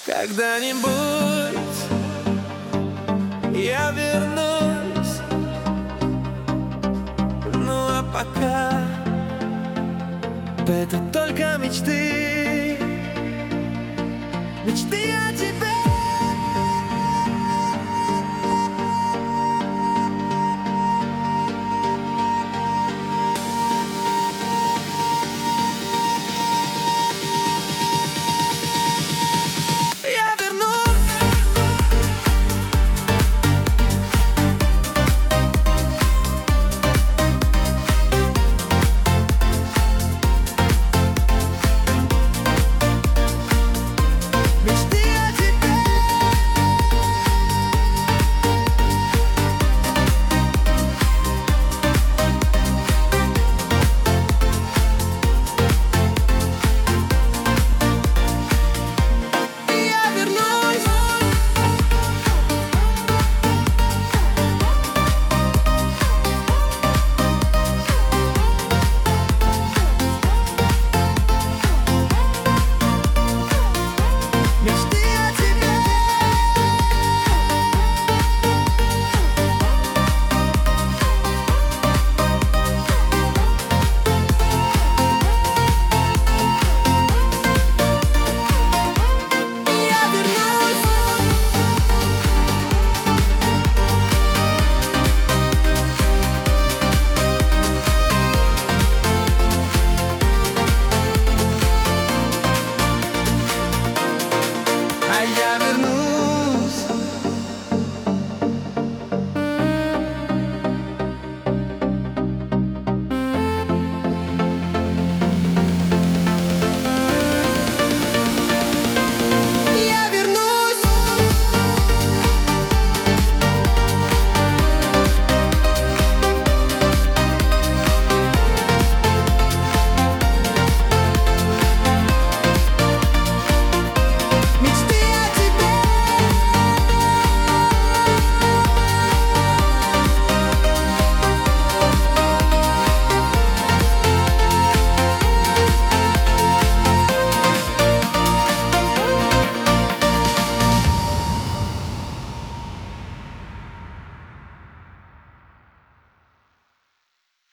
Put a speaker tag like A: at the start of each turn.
A: Когда-нибудь я вернусь, ну а пока это только мечты, мечты о тебе. Я вернусь, мечты о тебе. Я вернусь. Мечты о тебе. Я вернусь. А я вернусь.